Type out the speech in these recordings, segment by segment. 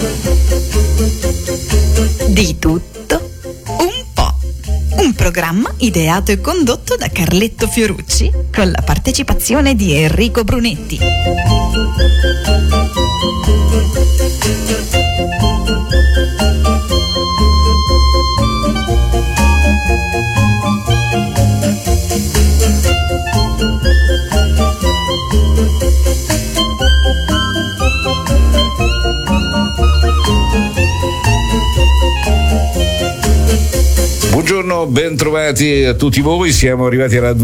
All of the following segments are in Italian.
Di tutto un po'. Un programma ideato e condotto da Carletto Fiorucci con la partecipazione di Enrico Brunetti. Buongiorno, ben trovati a tutti voi, siamo arrivati alla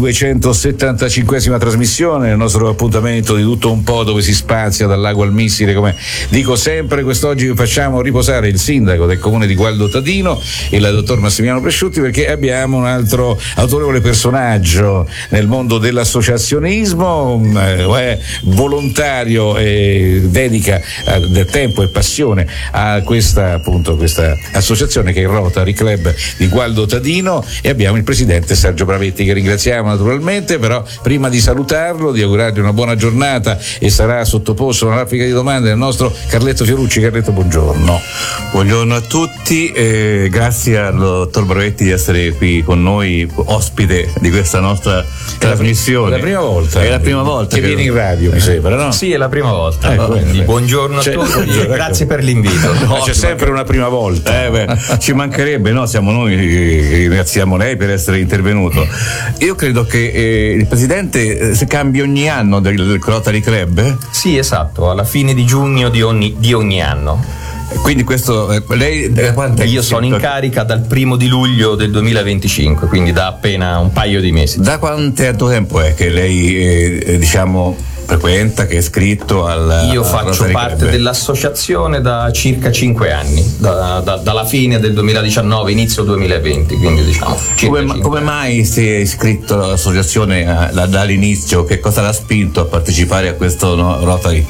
275esima trasmissione, il nostro appuntamento di tutto un po' dove si spazia dal lago al missile, come dico sempre. Quest'oggi facciamo riposare il sindaco del comune di Gualdo Tadino, il dottor Massimiliano Presciutti, perché abbiamo un altro autorevole personaggio nel mondo dell'associazionismo, è volontario e dedica del tempo e passione a questa associazione che è il Rotary Club di Gualdo Tadino, e abbiamo il presidente Sergio Bravetti, che ringraziamo naturalmente. Però prima di salutarlo, di augurargli una buona giornata, e sarà sottoposto a una raffica di domande del nostro Carletto Fiorucci. Carletto, buongiorno. Buongiorno a tutti, grazie al dottor Bravetti di essere qui con noi, ospite di questa nostra trasmissione. È la prima volta. È la prima volta che vieni in radio, mi sembra, no? Sì, è la prima volta. Quindi buongiorno a tutti, grazie per l'invito. C'è sempre una prima volta. Ci mancherebbe, no? Siamo noi. Ringraziamo lei per essere intervenuto. Io credo che il presidente si cambi ogni anno del Rotary Club. Sì, esatto, alla fine di giugno di ogni anno. Quindi questo lei io sono in carica dal 1 di luglio del 2025, quindi da appena un paio di mesi. Da quanto tempo è che lei frequenta, che è iscritto Io faccio parte dell'associazione da circa 5 anni, dalla fine del 2019, inizio 2020, quindi diciamo come mai si è iscritto all'associazione dall'inizio? Che cosa l'ha spinto a partecipare a questo Rotary?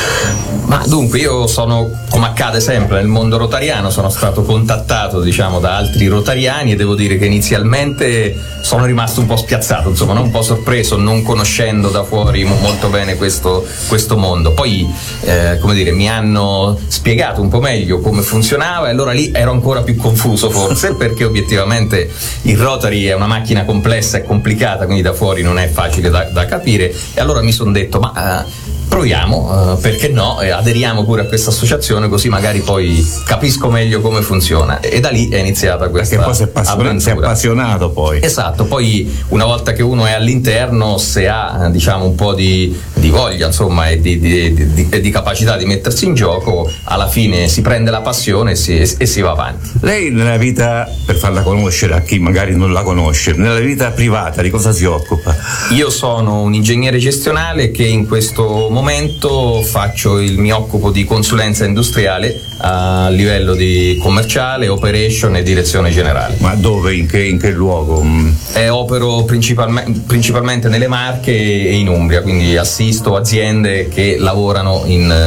Ma dunque, io sono, come accade sempre nel mondo rotariano, sono stato contattato da altri rotariani, e devo dire che inizialmente sono rimasto un po' spiazzato, insomma, un po' sorpreso, non conoscendo da fuori molto bene questo mondo. Poi mi hanno spiegato un po' meglio come funzionava, e allora lì ero ancora più confuso forse, perché obiettivamente il Rotary è una macchina complessa e complicata, quindi da fuori non è facile da capire, e allora mi sono detto proviamo, perché no, aderiamo pure a questa associazione, così magari poi capisco meglio come funziona, e da lì è iniziata questa avventura. Si è appassionato poi. Esatto, poi una volta che uno è all'interno, se ha un po' di voglia, insomma, e di capacità di mettersi in gioco, alla fine si prende la passione e si va avanti. Lei nella vita, per farla conoscere a chi magari non la conosce, nella vita privata di cosa si occupa? Io sono un ingegnere gestionale che in questo momento mi occupo di consulenza industriale a livello di commerciale, operation e direzione generale. Ma dove, in che luogo? Opero principalmente nelle Marche e in Umbria, quindi assisto aziende che lavorano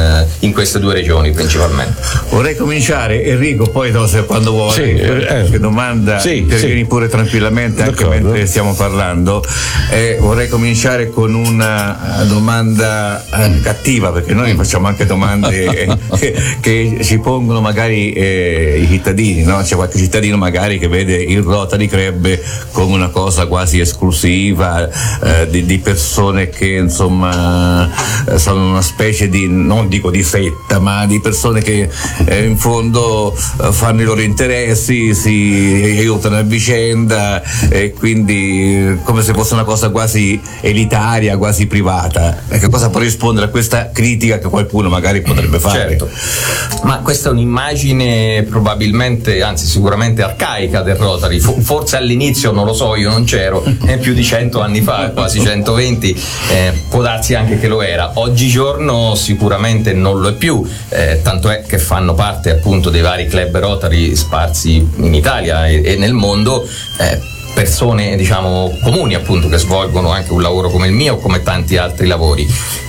in queste due regioni principalmente. Vorrei cominciare, Enrico, poi quando vuoi, che domanda, intervieni pure tranquillamente, anche mentre stiamo parlando. Vorrei cominciare con una domanda cattiva, perché noi facciamo anche domande che ci pongono magari i cittadini, no? C'è qualche cittadino magari che vede il Rotary Club come una cosa quasi esclusiva, di persone che insomma sono una specie di, non dico di setta, ma di persone che in fondo fanno i loro interessi, si aiutano a vicenda, e quindi come se fosse una cosa quasi elitaria, quasi privata. Che cosa può rispondere a questa critica che qualcuno magari potrebbe fare? Certo, ma questa è un'immagine probabilmente, anzi sicuramente arcaica del Rotary, forse all'inizio, non lo so, io non c'ero, più di 100 anni fa, quasi 120, può darsi anche che lo era. Oggigiorno sicuramente non lo è più, tanto è che fanno parte appunto dei vari club Rotary sparsi in Italia e nel mondo, persone comuni appunto, che svolgono anche un lavoro come il mio o come tanti altri lavori.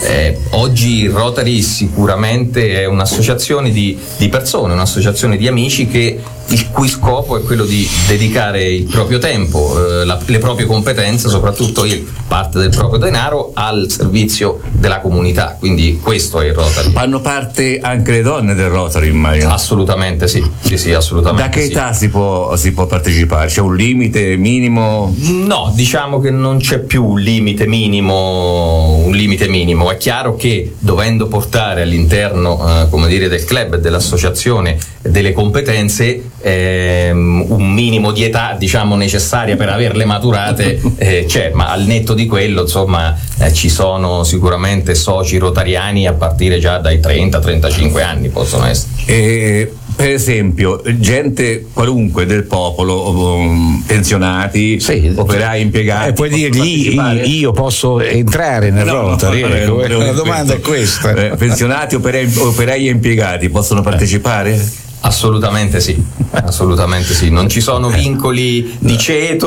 Oggi il Rotary sicuramente è un'associazione di persone, un'associazione di amici che il cui scopo è quello di dedicare il proprio tempo, le proprie competenze, soprattutto parte del proprio denaro, al servizio della comunità. Quindi questo è il Rotary. Fanno parte anche le donne del Rotary, immagino? Assolutamente sì, assolutamente. Da che età si può partecipare? C'è un limite minimo? No, diciamo che non c'è più un limite minimo. È chiaro che dovendo portare all'interno del club e dell'associazione delle competenze, un minimo di età necessaria per averle maturate c'è, ma al netto di quello ci sono sicuramente soci rotariani a partire già dai 30-35 anni possono essere. Per esempio, gente qualunque del popolo, pensionati, operai, impiegati. Puoi dirgli io posso entrare nel Rotary? La domanda è questa. Pensionati, operai e impiegati possono partecipare? Assolutamente sì, non ci sono vincoli di ceto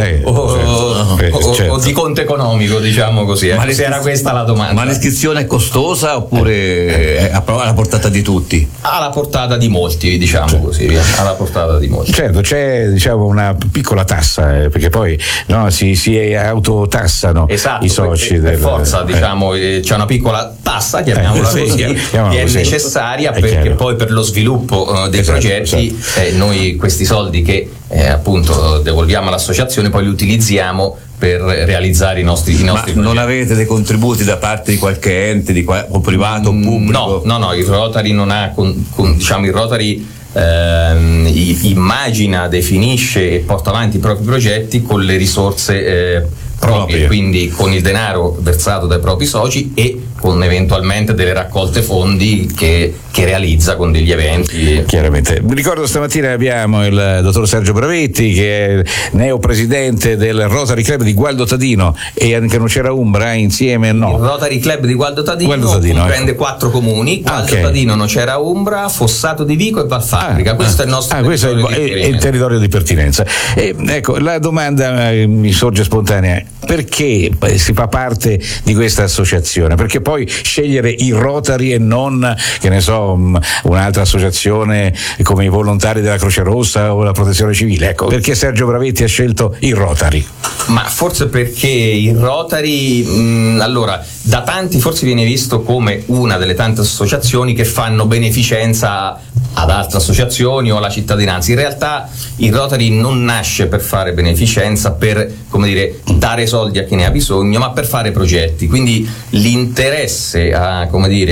o di conto economico, così. Se era questa la domanda. Ma l'iscrizione è costosa oppure è alla portata di tutti? Alla portata di molti, così, alla portata di molti. Certo, c'è una piccola tassa, perché poi si autotassano i soci. Per forza, c'è una piccola tassa, chiamiamola così, che è necessaria perché poi per lo sviluppo dei progetti noi questi soldi che appunto devolviamo all'associazione poi li utilizziamo per realizzare i nostri progetti. Non avete dei contributi da parte di qualche ente, o privato o pubblico? No, il Rotary non ha il Rotary immagina, definisce e porta avanti i propri progetti con le risorse proprie, quindi con il denaro versato dai propri soci e con eventualmente delle raccolte fondi che realizza con degli eventi. Chiaramente. Ricordo stamattina abbiamo il dottor Sergio Bravetti, che è neopresidente del Rotary Club di Gualdo Tadino e anche Nocera Umbra insieme. Il Rotary Club di Gualdo Tadino comprende 4 comuni: Gualdo Tadino, Nocera Umbra, Fossato di Vico e Valfabbrica. Questo è il nostro territorio è il territorio di pertinenza. Ecco, la domanda mi sorge spontanea: perché si fa parte di questa associazione? Perché poi scegliere il Rotary e non, che ne so, un'altra associazione come i volontari della Croce Rossa o la Protezione Civile? Ecco, perché Sergio Bravetti ha scelto il Rotary? Ma forse perché il Rotary, allora, da tanti forse viene visto come una delle tante associazioni che fanno beneficenza ad altre associazioni o alla cittadinanza. In realtà il Rotary non nasce per fare beneficenza, per dare soldi a chi ne ha bisogno, ma per fare progetti. Quindi l'interesse a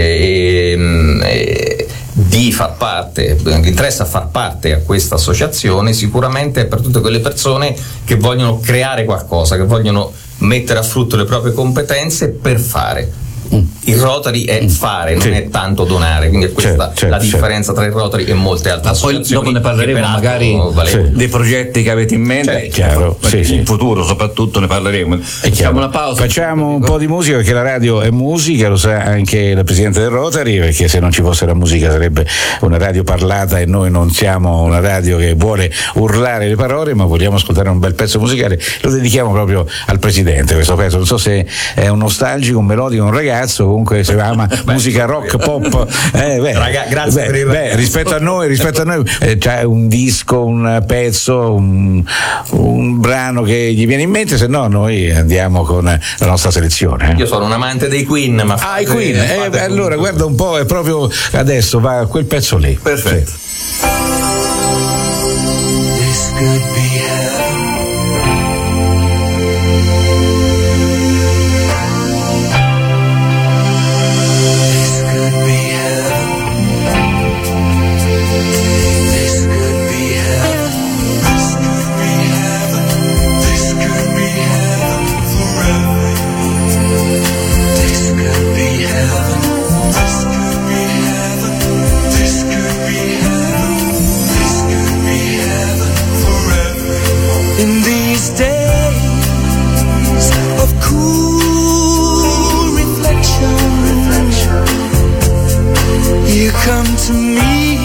di far parte, l'interesse a far parte a questa associazione sicuramente è per tutte quelle persone che vogliono creare qualcosa, che vogliono mettere a frutto le proprie competenze per fare. Il Rotary è fare, non è tanto donare, quindi è questa la differenza tra il Rotary e molte altre associazioni. Poi dopo ne parleremo magari dei progetti che avete in mente, in futuro soprattutto ne parleremo. Facciamo una pausa. Facciamo un po' di musica, perché la radio è musica, lo sa anche il presidente del Rotary, perché se non ci fosse la musica sarebbe una radio parlata e noi non siamo una radio che vuole urlare le parole, ma vogliamo ascoltare un bel pezzo musicale. Lo dedichiamo proprio al presidente questo pezzo. Non so se è un nostalgico, un melodico, un ragazzo, comunque si ama musica rock, pop. Grazie per il rispetto a noi c'è un disco, un pezzo, un brano che gli viene in mente, se no noi andiamo con la nostra selezione. Io sono un amante dei Queen, ma i Queen, allora guarda un po', è proprio adesso va quel pezzo lì. Perfetto. This could be hell. Come to me,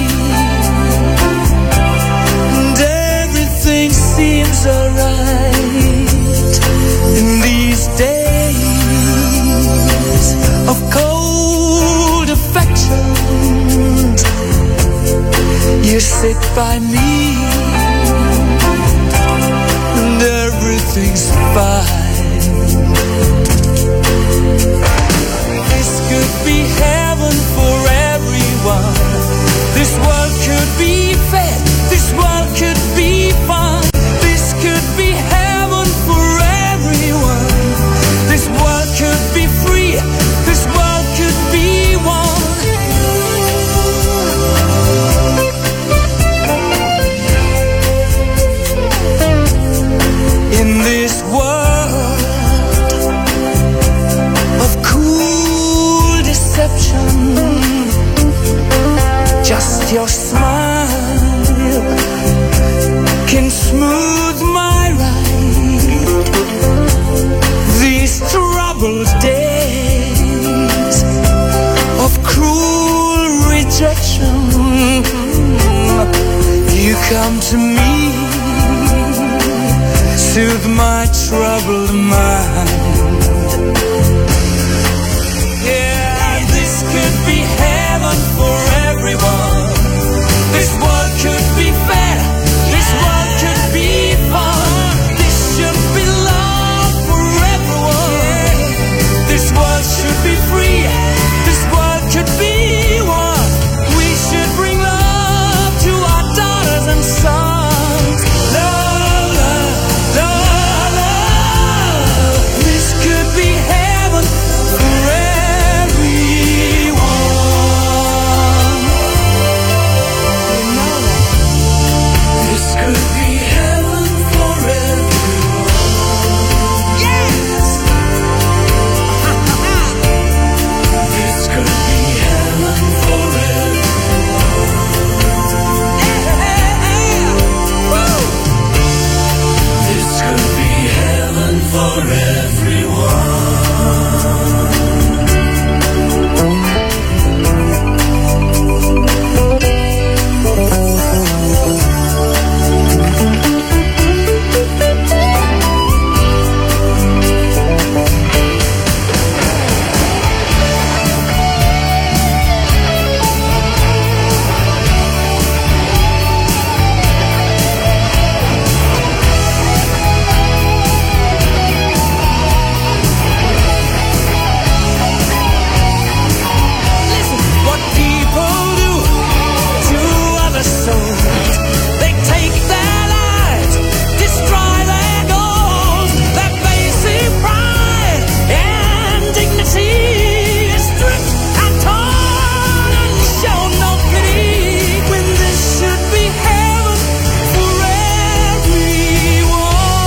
and everything seems alright in these days of cold affection. You sit by me, and everything's fine. This could be heaven for everyone. This world could be fair. This world could be fun. This could be heaven for everyone. This world could be free. This world could be one. In this world of cool deception, just your smile can smooth my ride. These troubled days of cruel rejection, you come to me, soothe my troubled mind. Yeah, this could be heaven for everyone. This world could be fair. This world could be fun. This should be love for everyone. This world should be free. This world could be one. We should bring love to our daughters and sons. Love, love, love, love. This could be heaven for everyone. You know that. This could be heaven for everyone. Yes. This could be heaven for everyone. Woo. This could be heaven for everyone. What people do to other souls, they take their lives, destroy their goals, their basic pride and dignity is stripped and torn and show no pity, when this should be heaven for everyone.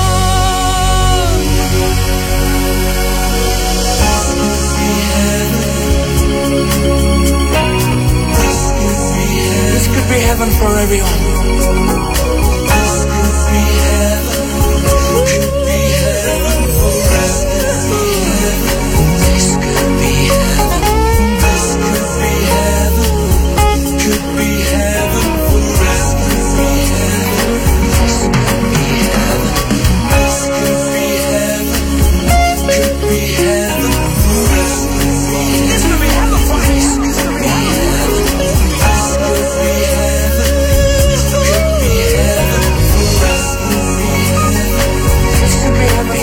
This could be heaven for everyone. This could be heaven. Could be heaven for everyone. This could be heaven. This could be heaven. Could be heaven for everyone. This could be heaven. This could be heaven. Could be heaven for everyone. This could be heaven for everyone. This could be heaven. This could be heaven. Could be heaven for everyone. This could be heaven.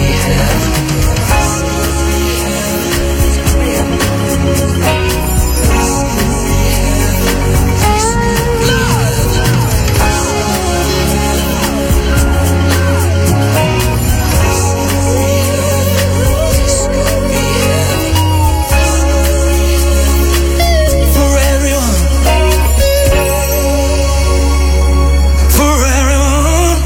For everyone. For everyone.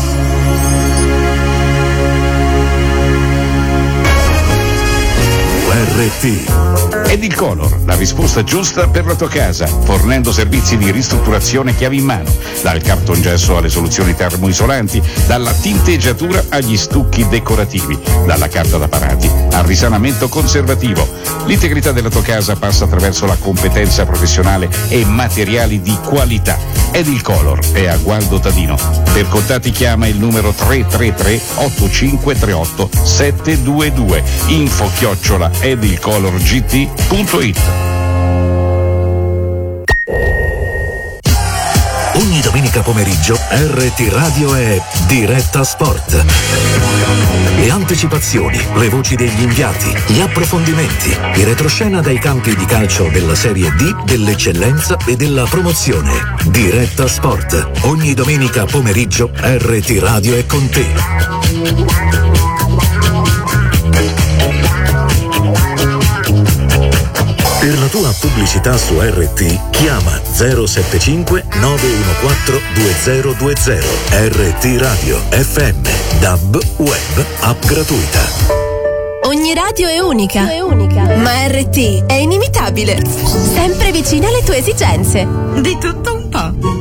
URT. Ed il Color, la risposta giusta per la tua casa, fornendo servizi di ristrutturazione chiavi in mano, dal cartongesso alle soluzioni termoisolanti, dalla tinteggiatura agli stucchi decorativi, dalla carta da parati al risanamento conservativo. L'integrità della tua casa passa attraverso la competenza professionale e materiali di qualità. Ed il Color è a Gualdo Tadino. Per contatti chiama il numero 333 8538 722, info@edilcolorgt.it. Ogni domenica domenica pomeriggio RT Radio è Diretta Sport. Le anticipazioni, le voci degli inviati, gli approfondimenti, i retroscena dai campi di calcio della Serie D, dell'eccellenza e della promozione. Diretta Sport. Ogni domenica pomeriggio RT Radio è con te. Per la tua pubblicità su RT chiama 075 914 2020. RT Radio FM, DAB, web, app gratuita. Ogni radio è unica, ma RT è inimitabile. Sempre vicina alle tue esigenze. Di tutto un po'.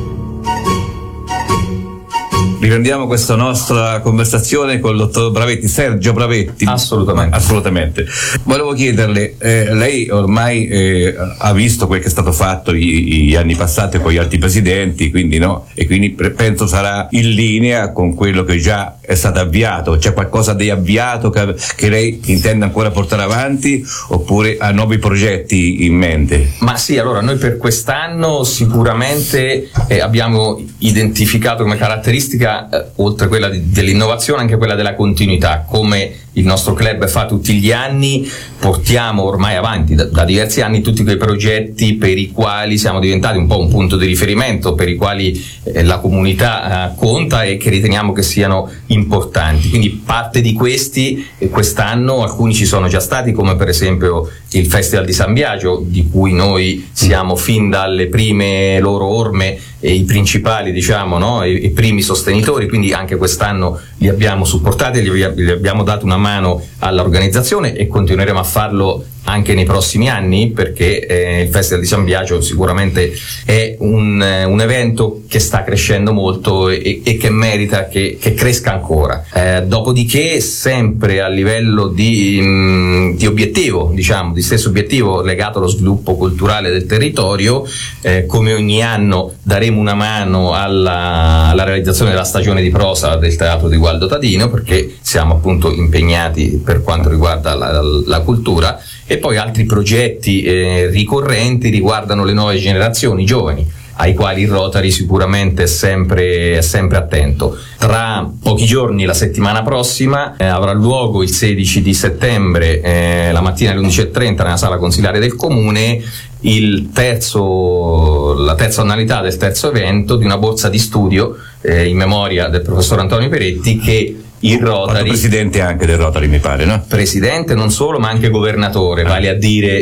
Riprendiamo questa nostra conversazione con il dottor Bravetti, Sergio Bravetti. Assolutamente. Volevo chiederle, lei ormai ha visto quel che è stato fatto gli anni passati con gli altri presidenti, quindi no? E quindi penso sarà in linea con quello che già è stato avviato. C'è qualcosa di avviato che lei intende ancora portare avanti, oppure ha nuovi progetti in mente? Ma sì, allora noi per quest'anno sicuramente abbiamo identificato come caratteristica, oltre quella dell'innovazione, anche quella della continuità. Come il nostro club fa tutti gli anni, portiamo ormai avanti da diversi anni tutti quei progetti per i quali siamo diventati un po' un punto di riferimento, per i quali la comunità conta e che riteniamo che siano importanti. Quindi parte di questi quest'anno, alcuni ci sono già stati, come per esempio il Festival di San Biagio, di cui noi siamo fin dalle prime loro orme i principali, diciamo, no? I primi sostenitori, quindi anche quest'anno li abbiamo supportati, gli abbiamo dato una mano all'organizzazione e continueremo a farlo anche nei prossimi anni, perché il Festival di San Biagio sicuramente è un evento che sta crescendo molto e che merita che cresca ancora. Dopodiché, sempre a livello di obiettivo, diciamo, di stesso obiettivo legato allo sviluppo culturale del territorio, come ogni anno daremo una mano alla realizzazione della stagione di prosa del Teatro di Gualdo Tadino, perché siamo appunto impegnati per quanto riguarda la cultura. E poi altri progetti ricorrenti riguardano le nuove generazioni, i giovani, ai quali il Rotary sicuramente è sempre attento. Tra pochi giorni, la settimana prossima, avrà luogo il 16 di settembre, la mattina alle 11:30 nella sala consiliare del Comune, la terza annualità del terzo evento di una borsa di studio in memoria del professor Antonio Peretti, che il Rotary, presidente anche del Rotary, mi pare, no? Presidente non solo, ma anche governatore, vale a dire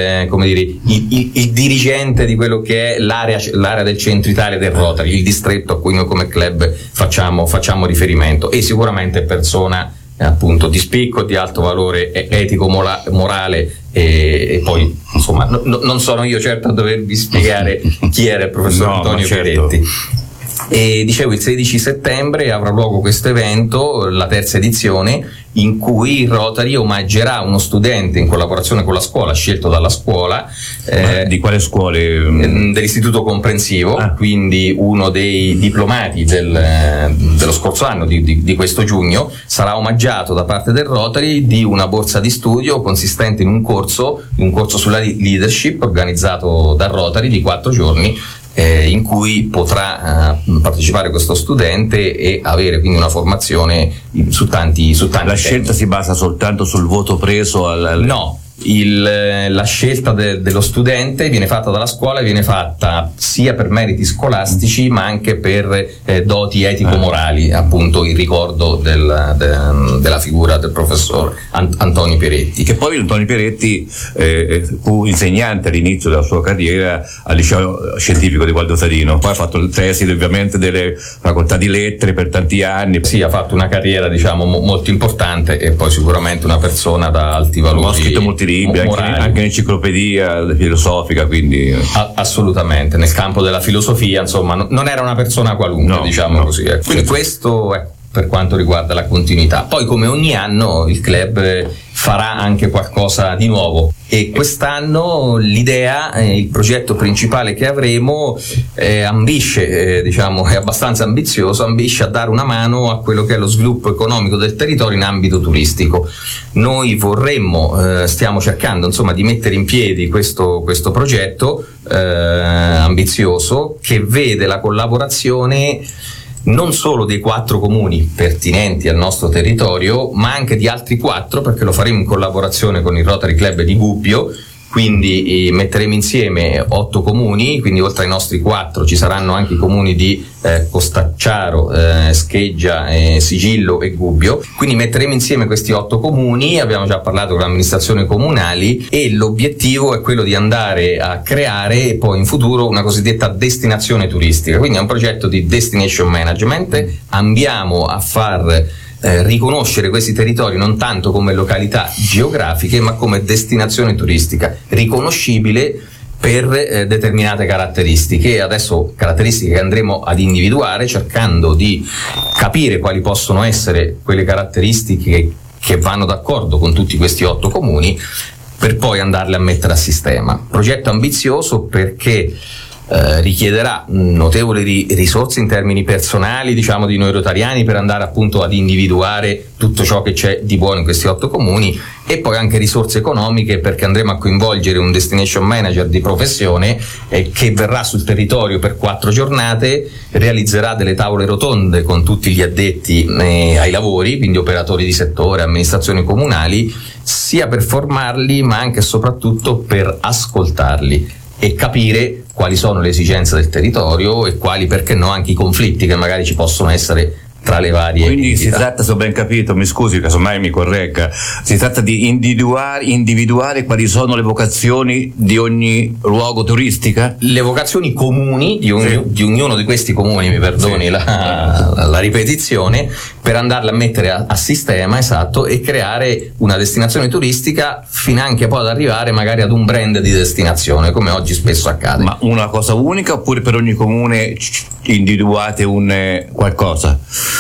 il dirigente di quello che è l'area del centro Italia del Rotary, il distretto a cui noi come club facciamo riferimento, e sicuramente persona appunto di spicco, di alto valore etico, morale, e poi insomma non sono io certo a dovervi spiegare chi era il professor Antonio Peretti. E dicevo, il 16 settembre avrà luogo questo evento, la terza edizione, in cui il Rotary omaggerà uno studente in collaborazione con la scuola, scelto dalla scuola. Di quale scuole? Dell'istituto comprensivo, quindi uno dei diplomati dello scorso anno, di questo giugno, sarà omaggiato da parte del Rotary di una borsa di studio consistente in un corso sulla leadership organizzato dal Rotary di 4 giorni, in cui potrà partecipare questo studente e avere quindi una formazione su tanti La scelta si basa soltanto sul voto preso No. La scelta dello studente viene fatta dalla scuola, viene fatta sia per meriti scolastici ma anche per doti etico-morali, appunto in ricordo della figura del professor Antonio Peretti. Che poi Antonio Peretti fu insegnante all'inizio della sua carriera al liceo scientifico di Gualdo Tadino, poi ha fatto tesi ovviamente delle facoltà di lettere per tanti anni. Sì, ha fatto una carriera diciamo molto importante e poi sicuramente una persona da alti valori. Ha scritto molti libri, anche un'enciclopedia filosofica, quindi assolutamente, nel campo della filosofia, insomma, non era una persona qualunque, diciamo così. Quindi questo per quanto riguarda la continuità. Poi, come ogni anno, il club farà anche qualcosa di nuovo, e quest'anno l'idea, il progetto principale che avremo ambisce, diciamo, è abbastanza ambizioso, ambisce a dare una mano a quello che è lo sviluppo economico del territorio in ambito turistico. Noi vorremmo, stiamo cercando insomma di mettere in piedi questo progetto ambizioso, che vede la collaborazione non solo dei 4 comuni pertinenti al nostro territorio, ma anche di altri 4, perché lo faremo in collaborazione con il Rotary Club di Gubbio. Quindi metteremo insieme 8 comuni, quindi oltre ai nostri 4 ci saranno anche i comuni di Costacciaro, Scheggia, Sigillo e Gubbio. Quindi metteremo insieme questi 8 comuni, abbiamo già parlato con le amministrazioni comunali, e l'obiettivo è quello di andare a creare poi in futuro una cosiddetta destinazione turistica. Quindi è un progetto di destination management, andiamo a far riconoscere questi territori non tanto come località geografiche, ma come destinazione turistica riconoscibile per determinate caratteristiche. Adesso caratteristiche che andremo ad individuare, cercando di capire quali possono essere quelle caratteristiche che vanno d'accordo con tutti questi 8 comuni, per poi andarle a mettere a sistema. Progetto ambizioso perché richiederà notevoli risorse in termini personali, diciamo, di noi rotariani, per andare appunto ad individuare tutto ciò che c'è di buono in questi 8 comuni, e poi anche risorse economiche, perché andremo a coinvolgere un destination manager di professione che verrà sul territorio per 4 giornate, realizzerà delle tavole rotonde con tutti gli addetti ai lavori, quindi operatori di settore, amministrazioni comunali, sia per formarli ma anche e soprattutto per ascoltarli e capire quali sono le esigenze del territorio e quali, perché no, anche i conflitti che magari ci possono essere tra le varie Quindi entità. Si tratta, se ho ben capito, mi scusi casomai mi corregga, si tratta di individuare quali sono le vocazioni di ogni luogo turistica? Le vocazioni comuni di ognuno di questi comuni, mi perdoni la ripetizione, per andarle a mettere a sistema, esatto, e creare una destinazione turistica, finanche poi ad arrivare magari ad un brand di destinazione, come oggi spesso accade. Ma una cosa unica, oppure per ogni comune individuate un qualcosa?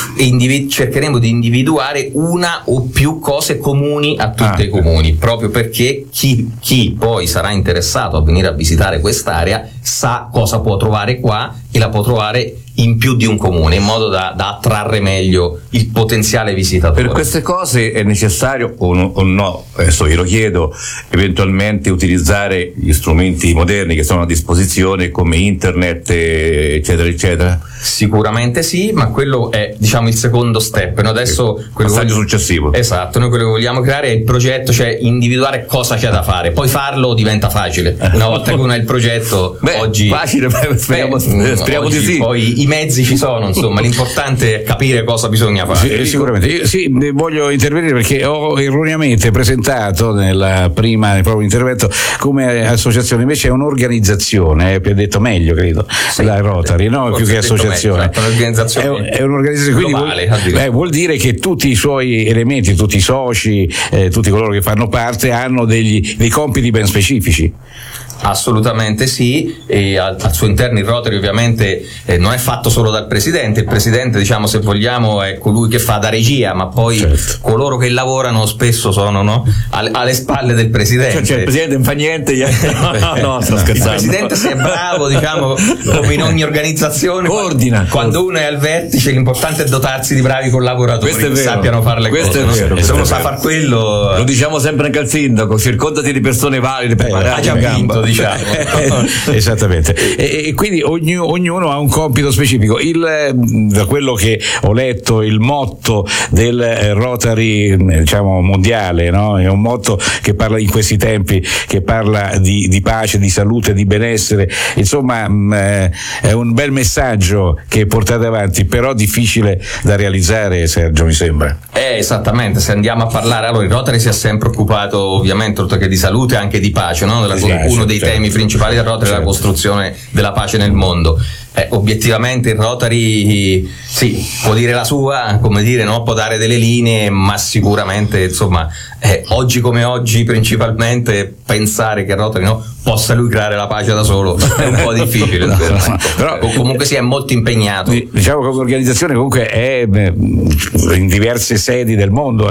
Cercheremo di individuare una o più cose comuni a tutti i comuni, proprio perché chi poi sarà interessato a venire a visitare quest'area sa cosa può trovare qua, e la può trovare in più di un comune, in modo da attrarre meglio il potenziale visitatore. Per queste cose è necessario o no, adesso io lo chiedo, eventualmente utilizzare gli strumenti moderni che sono a disposizione come internet, eccetera eccetera? Sicuramente sì, ma quello è, diciamo, il secondo step. Noi adesso passaggio successivo. Esatto, noi quello che vogliamo creare è il progetto, cioè individuare cosa c'è da fare, poi farlo diventa facile. Una volta che uno ha il progetto, oggi facile, speriamo oggi di sì. Poi i mezzi ci sono, insomma, l'importante è capire cosa bisogna fare. Sì, sicuramente. Io voglio intervenire perché ho erroneamente presentato nel proprio intervento come associazione, invece è un'organizzazione, più detto meglio, credo, la Rotary, no? Più che associazione. Un'organizzazione è un'organizzazione globale, vuol dire che tutti i suoi elementi, tutti i soci, tutti coloro che fanno parte hanno dei compiti ben specifici. Assolutamente sì, e al suo interno il Rotary ovviamente non è fatto solo dal presidente. Il presidente, diciamo, se vogliamo, è colui che fa da regia, ma poi coloro che lavorano spesso sono alle spalle del presidente. Cioè il presidente non fa niente, no, sto scherzando. Il presidente, se è bravo, diciamo, come in ogni organizzazione, coordina. Quando uno è al vertice, l'importante è dotarsi di bravi collaboratori che sappiano fare le cose. È vero, se uno sa far quello, lo diciamo sempre anche al sindaco, circondati di persone valide, preparate, ha già vinto, diciamo. Esattamente, e quindi ognuno ha un compito specifico. Da quello che ho letto, il motto del Rotary, diciamo, mondiale, no? È un motto che parla in questi tempi, che parla di pace, di salute, di benessere, insomma è un bel messaggio che portate avanti, però difficile da realizzare, Sergio, mi sembra. Esattamente, se andiamo a parlare, allora il Rotary si è sempre occupato ovviamente, oltre che di salute, anche di pace, no? Uno dei temi principali del Rotary è la costruzione della pace nel mondo. Obiettivamente il Rotary sì, può dire la sua, come dire, no? Può dare delle linee, ma sicuramente insomma oggi come oggi principalmente pensare che il Rotary possa lui creare la pace da solo è un po' difficile però comunque è molto impegnato. Diciamo che l'organizzazione comunque è in diverse sedi del mondo,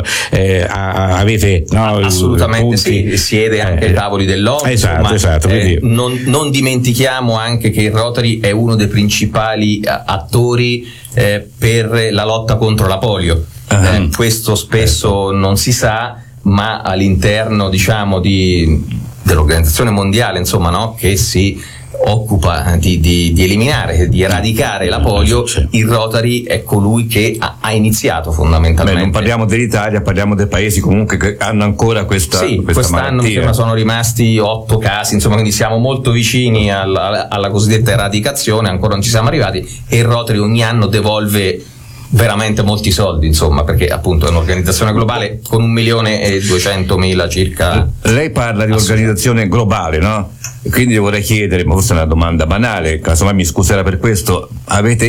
avete assolutamente sì, siede anche ai tavoli dell'ONU. Esatto, non dimentichiamo anche che il Rotary è uno dei principali attori per la lotta contro la polio. Questo spesso non si sa, ma all'interno diciamo dell'organizzazione mondiale insomma che si occupa di eliminare, di eradicare la polio, il Rotary è colui che ha iniziato fondamentalmente. Non parliamo dell'Italia, parliamo dei paesi comunque che hanno ancora questa quest'anno malattia. Sono rimasti 8 casi, insomma, quindi siamo molto vicini alla cosiddetta eradicazione, ancora non ci siamo arrivati, e il Rotary ogni anno devolve veramente molti soldi, insomma, perché appunto è un'organizzazione globale con 1.200.000 circa. Lei parla di organizzazione globale, no? Quindi vorrei chiedere, ma forse è una domanda banale, casomai mi scuserà per questo, avete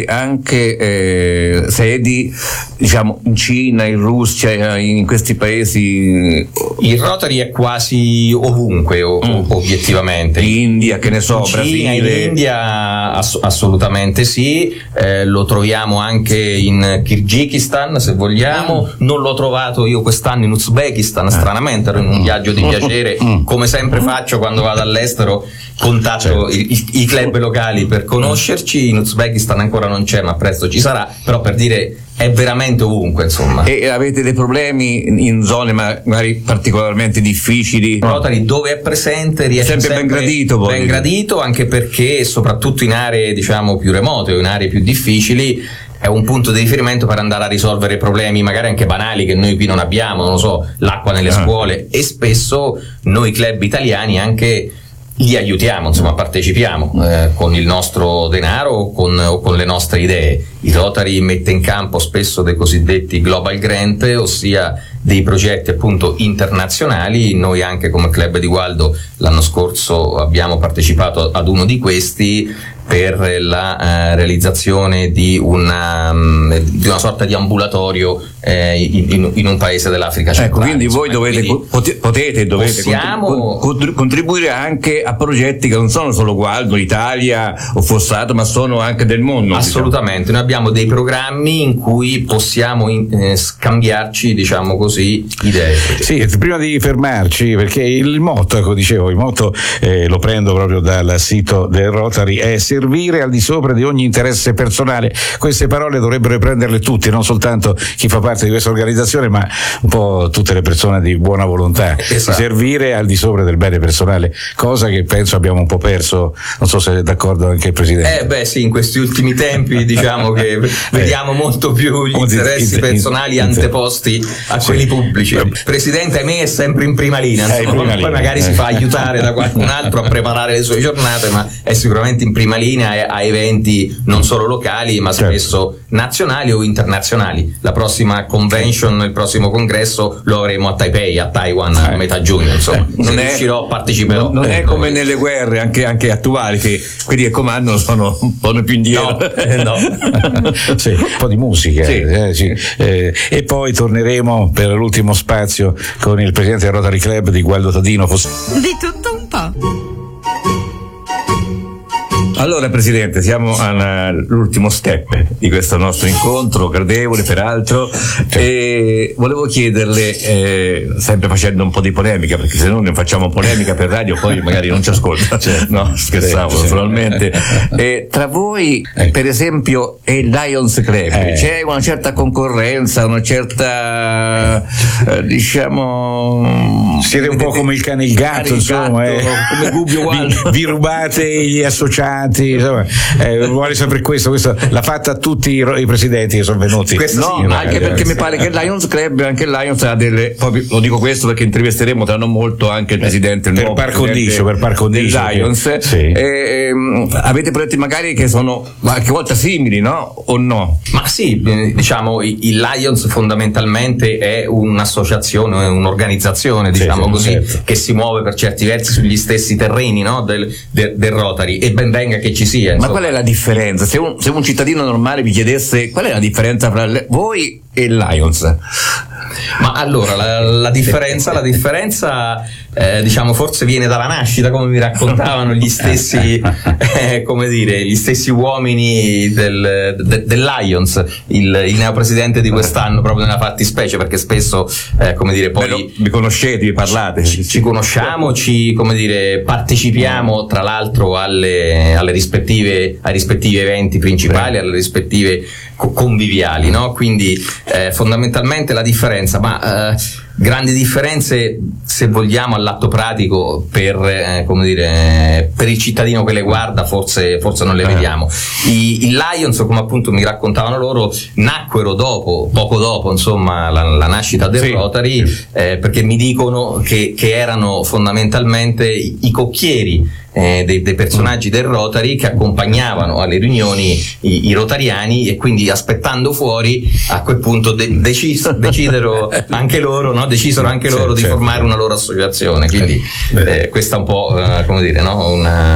anche sedi, diciamo, in Cina, in Russia, in questi paesi? Il Rotary è quasi ovunque, obiettivamente. In India, che ne so, in Cina, Brasile. in India assolutamente sì, lo troviamo anche in Kirghizistan se vogliamo, non l'ho trovato io quest'anno in Uzbekistan, stranamente ero in un viaggio di piacere, come sempre faccio quando vado all'estero, contatto i club locali per conoscerci. In Uzbekistan ancora non c'è, ma presto ci sarà, però per dire è veramente ovunque, insomma. E avete dei problemi in zone magari particolarmente difficili? Rotary dove è presente riesce sempre ben gradito, ben gradito, anche perché soprattutto in aree diciamo più remote o in aree più difficili è un punto di riferimento per andare a risolvere problemi magari anche banali che noi qui non abbiamo, non lo so, l'acqua nelle scuole, e spesso noi club italiani anche li aiutiamo, insomma, partecipiamo con il nostro denaro o con le nostre idee. Il Rotary mette in campo spesso dei cosiddetti global grant, ossia dei progetti appunto internazionali. Noi anche come club di Gualdo l'anno scorso abbiamo partecipato ad uno di questi per la realizzazione di una sorta di ambulatorio in un paese dell'Africa centrale. Quindi voi dovete contribuire anche a progetti che non sono solo Gualdo, Italia o Fossato, ma sono anche del mondo. Assolutamente, noi abbiamo dei programmi in cui possiamo scambiarci, diciamo così, idee. Sì, prima di fermarci, perché il motto, ecco, dicevo, il motto lo prendo proprio dal sito del Rotary, è servire al di sopra di ogni interesse personale. Queste parole dovrebbero prenderle tutti, non soltanto chi fa parte di questa organizzazione, ma un po' tutte le persone di buona volontà. Esatto. Servire al di sopra del bene personale, cosa che penso abbiamo un po' perso, non so se è d'accordo anche il Presidente. Sì, in questi ultimi tempi diciamo che vediamo molto più gli interessi personali anteposti a quelli pubblici. Il Presidente, ahimè, è sempre in prima linea, insomma, poi magari si fa aiutare da qualcun altro a preparare le sue giornate, ma è sicuramente in prima linea a eventi non solo locali, ma spesso nazionali o internazionali. La prossima convention, il prossimo congresso lo avremo a Taipei, a Taiwan, a metà giugno, insomma. Se riuscirò, parteciperò. Non è come nelle guerre anche attuali, che quelli che comandano sono un po' più indietro. No. Sì, un po' di musica. Sì. E poi torneremo per l'ultimo spazio con il presidente del Rotary Club di Gualdo Tadino. Di tutto un po'. Allora, Presidente, siamo all'ultimo step di questo nostro incontro, gradevole peraltro, e volevo chiederle, sempre facendo un po' di polemica, perché se no ne facciamo polemica per radio poi magari non ci ascolta, no, scherzavo naturalmente, tra voi per esempio e il Lions Club c'è una certa concorrenza, una certa diciamo, siete un po' come il cane e il gatto, insomma, come Gubbio Gualdo. Vi rubate gli associati, insomma, vuole sempre questo l'ha fatta a tutti i presidenti che sono venuti. Anche perché mi pare che il Lions Club, anche il Lions ha delle, proprio, lo dico questo perché intervisteremo tra non molto anche il presidente, il nuovo presidente per par condicio del Lions, sì. Avete progetti magari che sono qualche volta simili, no? O no? Ma sì, diciamo il Lions fondamentalmente è un'associazione, un'organizzazione, diciamo così, certo, che si muove per certi versi sugli stessi terreni, no? del Rotary, e ben venga benvenga che ci sia. Ma qual è la differenza? Se un cittadino normale vi chiedesse qual è la differenza tra voi e il Lions? Ma allora la differenza diciamo forse viene dalla nascita, come mi raccontavano gli stessi come dire, gli stessi uomini del Lions, il neopresidente di quest'anno proprio nella fattispecie, perché spesso come dire poi vi conoscete, vi parlate, ci conosciamo, come dire, partecipiamo tra l'altro ai rispettivi eventi principali, alle rispettive conviviali, no? Quindi fondamentalmente la differenza, ma grandi differenze se vogliamo all'atto pratico come dire, per il cittadino che le guarda forse non le vediamo. I Lions, come appunto mi raccontavano loro, nacquero poco dopo insomma la nascita del Rotary, perché mi dicono che erano fondamentalmente i cocchieri dei personaggi del Rotary che accompagnavano alle riunioni i rotariani, e quindi aspettando fuori a quel punto decisero anche loro, no? Di formare una loro associazione. Quindi questa è un po' come dire, no?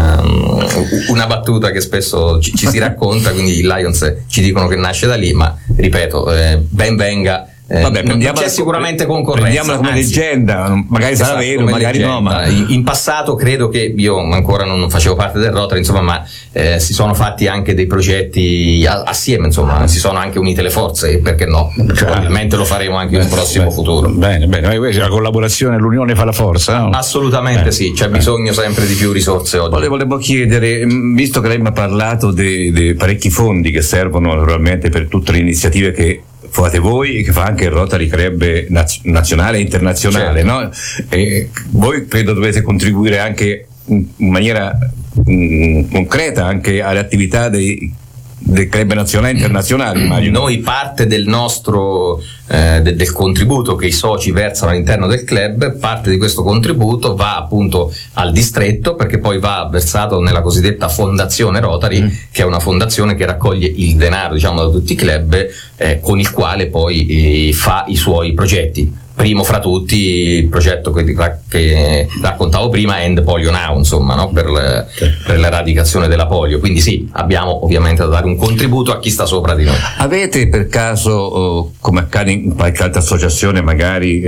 una battuta che spesso ci si racconta. Quindi i Lions ci dicono che nasce da lì, ma ripeto, ben venga. Vabbè, non c'è sicuramente concorrenza, prendiamola come leggenda, magari sarà vero, magari leggenda. No, ma in passato credo che io ancora non facevo parte del Rotary, insomma, ma si sono fatti anche dei progetti assieme, insomma, si sono anche unite le forze, perché no? Probabilmente lo faremo anche in un prossimo futuro. Bene, la collaborazione, l'unione fa la forza, no? Assolutamente sì, c'è bisogno sempre di più risorse oggi. Volevo chiedere, visto che lei mi ha parlato dei parecchi fondi che servono naturalmente per tutte le iniziative che fate voi e che fa anche il Rotary Club nazionale e internazionale, no? E voi credo dovete contribuire anche in maniera concreta anche alle attività del club nazionale e internazionale, immagino. Noi parte del nostro del contributo che i soci versano all'interno del club, parte di questo contributo va appunto al distretto, perché poi va versato nella cosiddetta fondazione Rotary, che è una fondazione che raccoglie il denaro, diciamo, da tutti i club, con il quale poi fa i suoi progetti. Primo fra tutti il progetto che raccontavo prima, End Polio Now, insomma, no? per l'eradicazione della polio. Quindi sì, abbiamo ovviamente da dare un contributo a chi sta sopra di noi. Avete per caso, come accade in qualche altra associazione, magari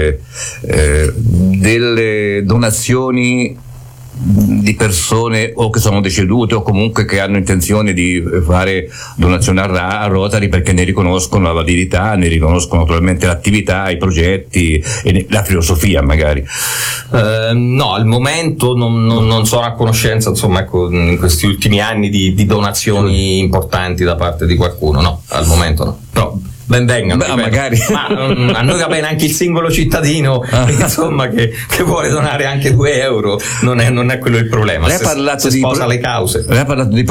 delle donazioni di persone o che sono decedute o comunque che hanno intenzione di fare donazioni a Rotary perché ne riconoscono la validità, ne riconoscono naturalmente l'attività, i progetti e la filosofia magari? No, al momento non sono a conoscenza, insomma, ecco, in questi ultimi anni di donazioni importanti da parte di qualcuno, no, al momento no. Però ben vengano, magari. Ma a noi va bene anche il singolo cittadino insomma che vuole donare anche 2 euro, non è quello il problema. Lei ha parlato le cause. Lei ha parlato di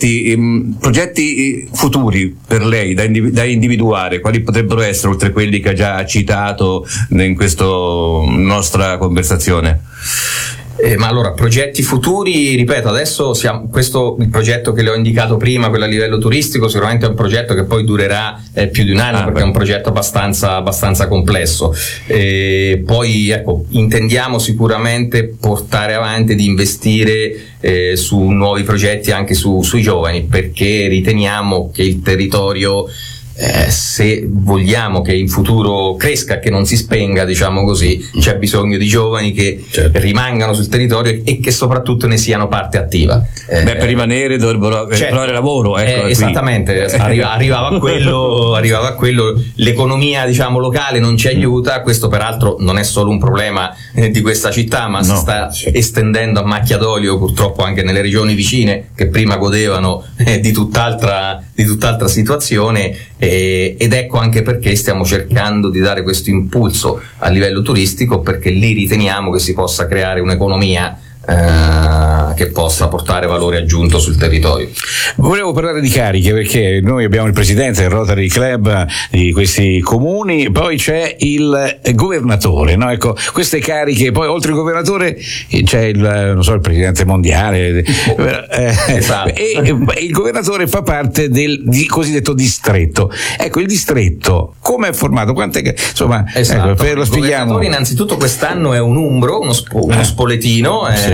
progetti futuri per lei da individuare. Quali potrebbero essere, oltre a quelli che ha già citato in questa nostra conversazione? Ma allora, progetti futuri, ripeto, adesso il progetto che le ho indicato prima, quello a livello turistico, sicuramente è un progetto che poi durerà più di un anno, perché è un progetto abbastanza complesso. Poi ecco, intendiamo sicuramente portare avanti ed investire su nuovi progetti anche sui giovani, perché riteniamo che il territorio, se vogliamo che in futuro cresca, che non si spenga, diciamo così, c'è bisogno di giovani che rimangano sul territorio e che soprattutto ne siano parte attiva. Per rimanere dovrebbero trovare lavoro, ecco, esattamente, arrivava a quello, l'economia, diciamo, locale non ci aiuta. Questo peraltro non è solo un problema di questa città, ma si sta estendendo a macchia d'olio purtroppo anche nelle regioni vicine, che prima godevano di tutt'altra situazione. Ed ecco anche perché stiamo cercando di dare questo impulso a livello turistico, perché lì riteniamo che si possa creare un'economia che possa portare valore aggiunto sul territorio. Volevo parlare di cariche, perché noi abbiamo il presidente del Rotary Club di questi comuni, poi c'è il governatore, no? Ecco, queste cariche, poi oltre il governatore c'è il presidente mondiale, esatto. e il governatore fa parte del cosiddetto distretto. Ecco, il distretto come è formato? Esatto. Ecco, lo spieghiamo. Innanzitutto quest'anno è un umbro, uno spoletino,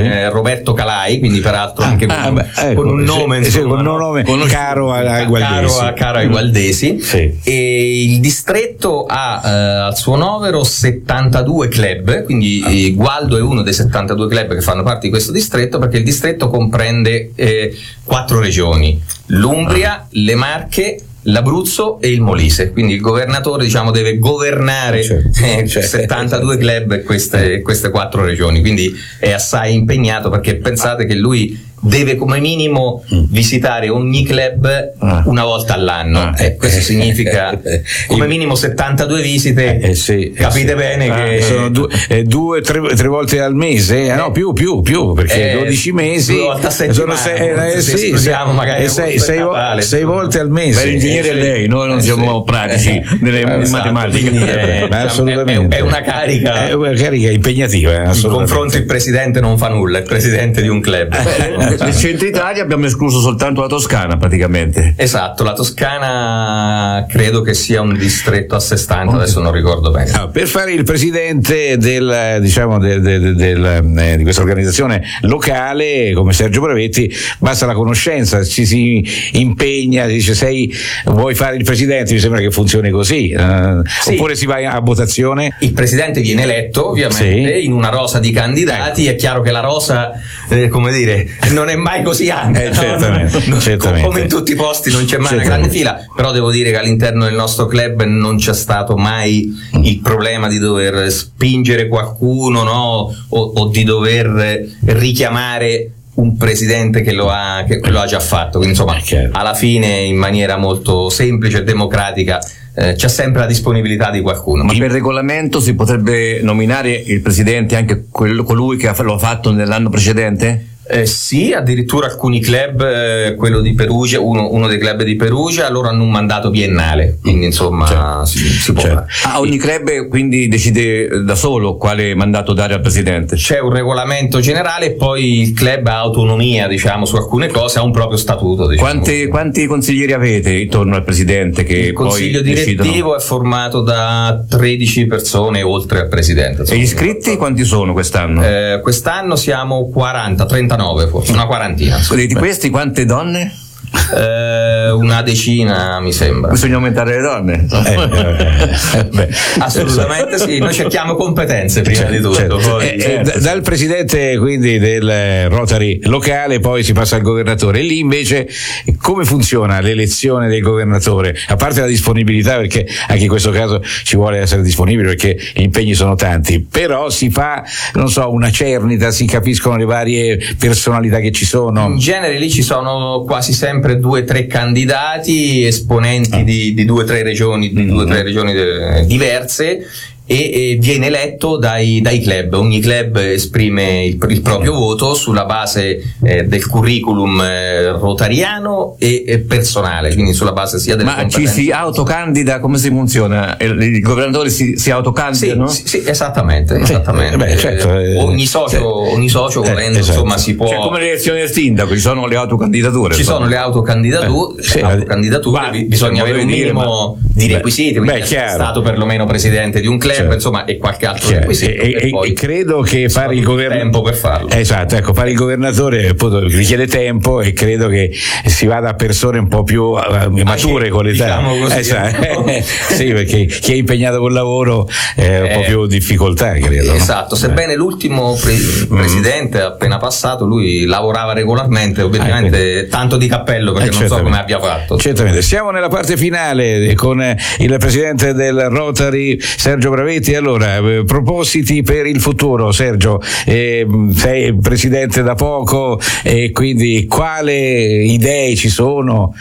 Roberto Calai, quindi peraltro anche con un nome, caro ai gualdesi. E il distretto ha al suo novero 72 club, quindi Gualdo è uno dei 72 club che fanno parte di questo distretto, perché il distretto comprende 4 regioni: l'Umbria, le Marche, l'Abruzzo e il Molise. Quindi il governatore, diciamo, deve governare 72 club e queste 4 regioni, quindi è assai impegnato, perché pensate che lui deve come minimo visitare ogni club una volta all'anno, questo significa come minimo 72 visite. Capite bene che sono 2-3 volte al mese, no, più perché 12 mesi 2 volte a settimana, sono 6 volte al mese. Per ingegnere lei, noi non siamo pratici nelle matematiche, assolutamente. È una carica impegnativa. In confronto il presidente non fa nulla, è il presidente di un club. Nel centro Italia abbiamo escluso soltanto la Toscana, praticamente. Esatto, la Toscana credo che sia un distretto a sé stante, adesso non ricordo bene. Per fare il presidente di questa organizzazione locale come Sergio Bravetti basta la conoscenza, ci si impegna, dice vuoi fare il presidente, mi sembra che funzioni così, oppure si va a votazione. Il presidente viene eletto ovviamente in una rosa di candidati, è chiaro che la rosa non è mai così ampia, certamente. Come in tutti i posti non c'è mai una grande fila, però devo dire che all'interno del nostro club non c'è stato mai il problema di dover spingere qualcuno, no? o di dover richiamare un presidente che lo ha già fatto. Quindi insomma, alla fine, in maniera molto semplice e democratica, c'è sempre la disponibilità di qualcuno. Ma per regolamento si potrebbe nominare il presidente anche colui che lo ha fatto nell'anno precedente? Sì, addirittura alcuni club, quello di Perugia, uno dei club di Perugia, loro hanno un mandato biennale, quindi insomma si può fare. Ogni club quindi decide da solo quale mandato dare al presidente? C'è un regolamento generale e poi il club ha autonomia, diciamo, su alcune cose, ha un proprio statuto. Diciamo. Quanti consiglieri avete intorno al presidente? Il consiglio direttivo è formato da 13 persone oltre al presidente. E gli iscritti quanti sono quest'anno? Quest'anno siamo 39 forse, una quarantina. Di questi quante donne? Una decina mi sembra. Bisogna aumentare le donne. Assolutamente sì, noi cerchiamo competenze prima di tutto. Dal presidente quindi del Rotary locale poi si passa al governatore, e lì invece come funziona l'elezione del governatore? A parte la disponibilità, perché anche in questo caso ci vuole essere disponibile perché gli impegni sono tanti, però si fa, non so, una cernita, si capiscono le varie personalità che ci sono. In genere lì ci sono quasi sempre 2-3 candidati, esponenti di 2-3 regioni, diverse, e viene eletto dai club. Ogni club esprime il proprio voto sulla base del curriculum rotariano e personale, quindi sulla base sia delle competenze. Ma ci si autocandida? Come si funziona? Il governatore si autocandida, no? Sì, esattamente. Ogni socio volendo, insomma, si può. Cioè, come le elezioni del sindaco, ci sono le autocandidature. Ci sono le autocandidature, bisogna avere un minimo di requisiti, quindi essere stato perlomeno presidente di un club, insomma, e qualche altro requisito. E credo che fare il tempo per farlo. Esatto, ecco, fare il governatore appunto richiede tempo, e credo che si vada a persone un po' più mature con l'età. Diciamo così, sì, perché chi è impegnato col lavoro è un po' più difficoltà, credo. Esatto, sebbene l'ultimo presidente appena passato, lui lavorava regolarmente, ovviamente tanto di cappello, perché non so come abbia fatto. Certamente. Siamo nella parte finale con il presidente del Rotary, Sergio Bravetti. Allora, propositi per il futuro, Sergio, sei presidente da poco, e quindi quale idee ci sono?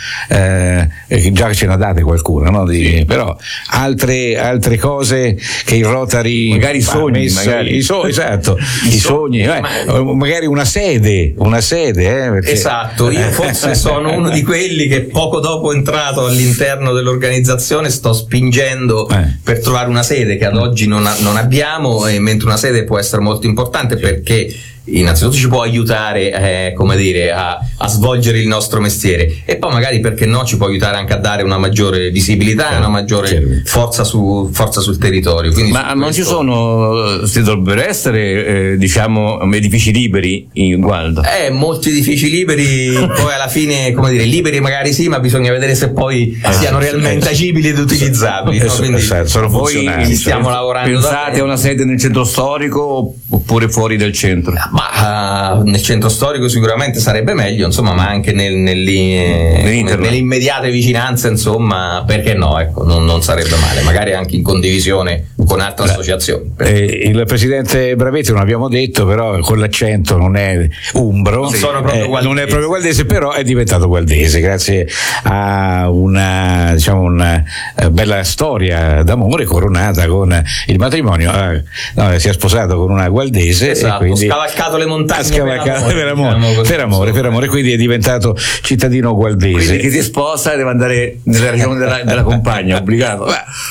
Già ce ne ha date qualcuna, no? Però altre cose che il Rotary magari i sogni, i sogni, magari una sede, perché... Esatto, io forse sono uno di quelli che poco dopo entrato all'interno dell'organizzazione sto spingendo per trovare una sede che ad oggi non abbiamo, e mentre una sede può essere molto importante perché innanzitutto ci può aiutare come dire a svolgere il nostro mestiere, e poi magari, perché no, ci può aiutare anche a dare una maggiore visibilità, una maggiore forza sul territorio. Quindi ma non ci sono, si dovrebbero essere diciamo edifici liberi in Gualdo? Molti edifici liberi poi alla fine, come dire, liberi magari sì, ma bisogna vedere se poi siano realmente agibili ed utilizzabili, no? Quindi sono funzionali. Stiamo lavorando. Pensate a una sede nel centro storico oppure fuori del centro? Ma nel centro storico sicuramente sarebbe meglio, insomma, ma anche nelle immediate vicinanze, insomma, perché no, ecco, non sarebbe male, magari anche in condivisione con altre associazioni. Il presidente Bravetti, non abbiamo detto, però con l'accento non è umbro, non è proprio gualdese, però è diventato gualdese grazie a una bella storia d'amore coronata con il matrimonio. Si è sposato con una gualdese, esatto, e quindi scavalcato le montagne per amore, quindi è diventato cittadino gualdese. Quindi chi si sposa deve andare nella regione della compagna, obbligato.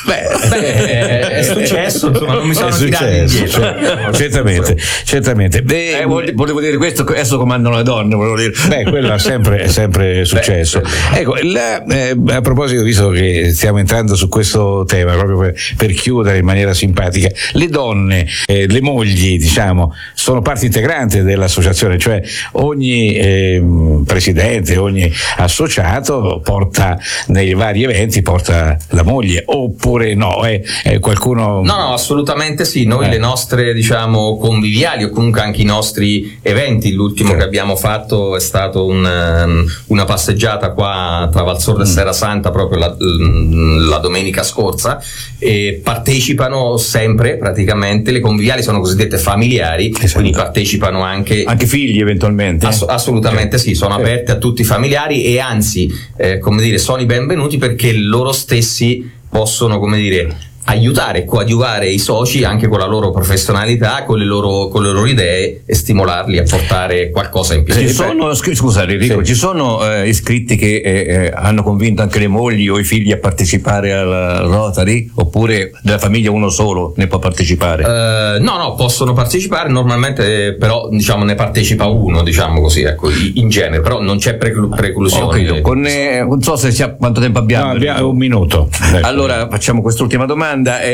È successo, insomma, non mi sono tirato indietro. Certamente. Volevo dire questo, adesso comandano le donne, volevo dire. Quello è sempre successo. Ecco, a proposito, visto che stiamo entrando su questo tema, proprio per chiudere in maniera simpatica, le donne, le mogli, diciamo, sono parte integrante dell'associazione, cioè ogni presidente, ogni associato porta nei vari eventi, porta la moglie, oppure no? Qualcuno? No, assolutamente sì. Noi le nostre, diciamo, conviviali, o comunque anche i nostri eventi, l'ultimo che abbiamo fatto è stato una passeggiata qua tra Valsorda e Serrasanta proprio la domenica scorsa, e partecipano sempre praticamente, le conviviali sono cosiddette familiari, quindi partecipano anche figli eventualmente. Assolutamente sì, sono aperte a tutti i familiari, e anzi come dire, sono i benvenuti, perché loro stessi possono, come dire, aiutare, coadiuvare i soci anche con la loro professionalità, con le loro idee, e stimolarli a portare qualcosa in più. Scusa Enrico, ci sono iscritti che hanno convinto anche le mogli o i figli a partecipare al Rotary, oppure della famiglia uno solo ne può partecipare? No, possono partecipare normalmente, però diciamo ne partecipa uno, diciamo così, ecco, in genere, però non c'è preclusione. Non so se quanto tempo abbiamo. No, abbiamo un minuto. Allora facciamo quest'ultima domanda.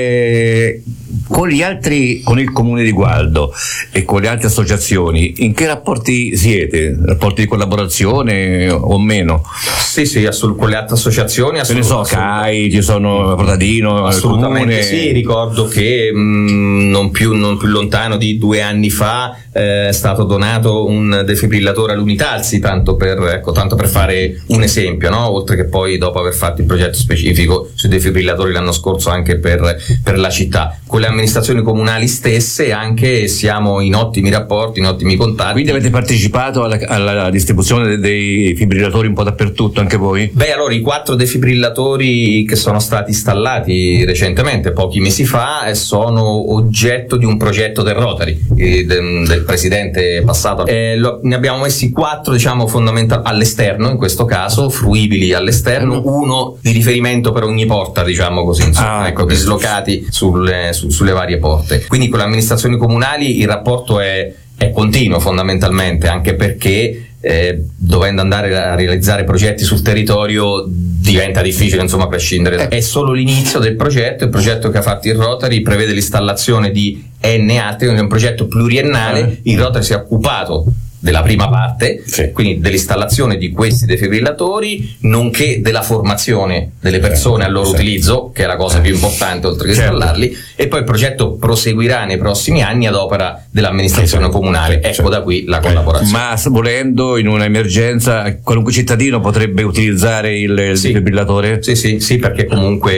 Con gli altri, con il comune di Gualdo e con le altre associazioni, in che rapporti siete? Rapporti di collaborazione o meno? Sì, con le altre associazioni. Ne so, CAI, ci sono Protadino, assolutamente sì. Ricordo che non più lontano di 2 anni fa è stato donato un defibrillatore all'Unitalsi, tanto per fare un esempio, no? Oltre che poi, dopo aver fatto il progetto specifico sui defibrillatori l'anno scorso anche per la città. Con le amministrazioni comunali stesse anche siamo in ottimi rapporti, in ottimi contatti. Quindi avete partecipato alla distribuzione dei fibrillatori un po' dappertutto anche voi? Allora, i 4 defibrillatori che sono stati installati recentemente, pochi mesi fa, sono oggetto di un progetto del Rotary, del presidente passato. Ne abbiamo messi 4, diciamo, fondamentali all'esterno, in questo caso fruibili all'esterno, uno di riferimento per ogni porta, diciamo così, insomma, dislocati sulle varie porte. Quindi con le amministrazioni comunali il rapporto è continuo, fondamentalmente, anche perché dovendo andare a realizzare progetti sul territorio diventa difficile, insomma, prescindere. È solo l'inizio del progetto. Il progetto che ha fatto il Rotary prevede l'installazione di N-AT, quindi è un progetto pluriennale. Il Rotary si è occupato della prima parte, quindi dell'installazione di questi defibrillatori, nonché della formazione delle persone al loro utilizzo, che è la cosa più importante, oltre che installarli, e poi il progetto proseguirà nei prossimi anni ad opera dell'amministrazione comunale. Ecco, da qui la collaborazione. Ma volendo, in un'emergenza, qualunque cittadino potrebbe utilizzare il defibrillatore? Sì, perché comunque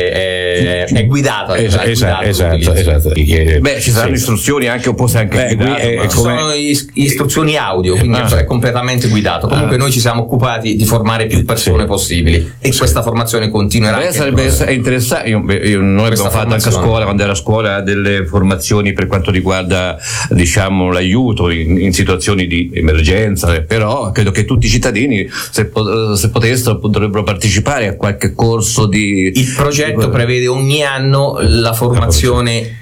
è guidato. Esatto. Ci saranno istruzioni anche, o può essere anche sono istruzioni audio, quindi è completamente guidato. Comunque noi ci siamo occupati di formare più persone possibili, e questa formazione continuerà. Sarebbe interessante. Noi abbiamo fatto anche a scuola, quando era a scuola, delle formazioni per quanto riguarda, diciamo, l'aiuto in situazioni di emergenza, però credo che tutti i cittadini, se potessero, dovrebbero partecipare a qualche corso di... Il progetto prevede ogni anno la formazione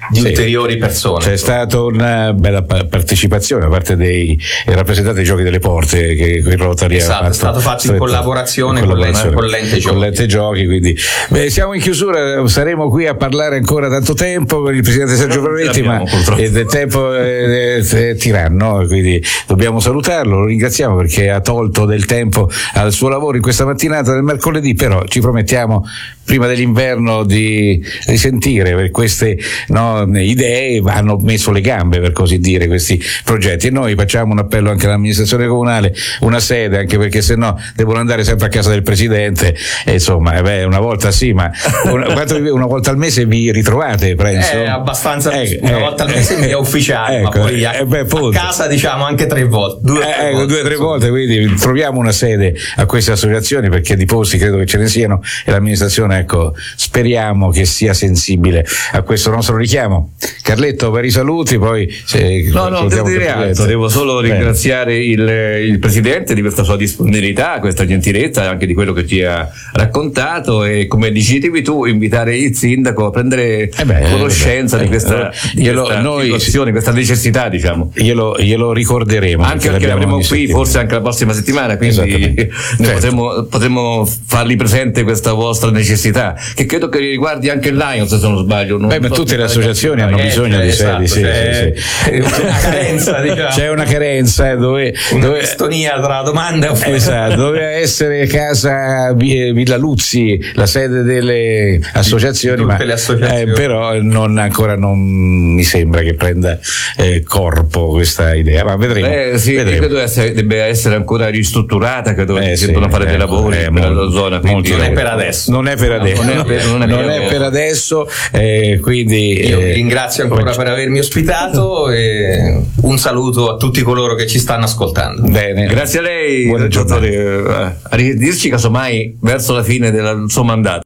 di ulteriori persone. C'è stata una bella partecipazione da parte dei rappresentanti dei Giochi delle Porte, che il Rotary è stato fatto in collaborazione con l'ente Giochi. Quindi siamo in chiusura, saremo qui a parlare ancora tanto tempo con il presidente Sergio Brunetti, ma il tempo è tiranno, quindi dobbiamo salutarlo. Lo ringraziamo perché ha tolto del tempo al suo lavoro in questa mattinata del mercoledì, però ci promettiamo prima dell'inverno di risentire per queste idee. Hanno messo le gambe, per così dire, questi progetti, e noi facciamo un appello anche all'amministrazione comunale, una sede, anche perché se no devono andare sempre a casa del presidente, e insomma una volta sì, ma una volta al mese vi ritrovate, penso? Abbastanza, una volta al mese è ufficiale, ma poi a casa diciamo anche 3 volte, 2 o 3 volte, quindi troviamo una sede a queste associazioni, perché di posti credo che ce ne siano, e l'amministrazione, speriamo che sia sensibile a questo nostro richiamo. Carletto, per i saluti, poi non devo dire altro, devo solo ringraziare il presidente di questa sua disponibilità, questa gentilezza, anche di quello che ci ha raccontato, e come dicevi tu, invitare il sindaco a prendere conoscenza di questa situazione, questa necessità, diciamo. Glielo ricorderemo, anche perché l'avremo qui forse anche la prossima settimana, quindi potremo fargli presente questa vostra necessità, che credo che riguardi anche il Lions, se non sbaglio. Ma tutte le associazioni hanno bisogno di sedi, c'è una carenza, diciamo. C'è una carenza dove distonia tra domanda e offerta. Esatto, doveva essere casa Villa Luzzi la sede delle associazioni, però ancora non mi sembra che prenda corpo questa idea, ma vedremo. Credo debba essere ancora ristrutturata, credo che si debbano fare dei lavori nella zona, quindi non è per adesso. Non è per adesso, quindi io vi ringrazio ancora per avermi ospitato, e un saluto a tutti coloro che ci stanno ascoltando. Bene, grazie a lei, dottore. A ridirci casomai verso la fine del suo mandato.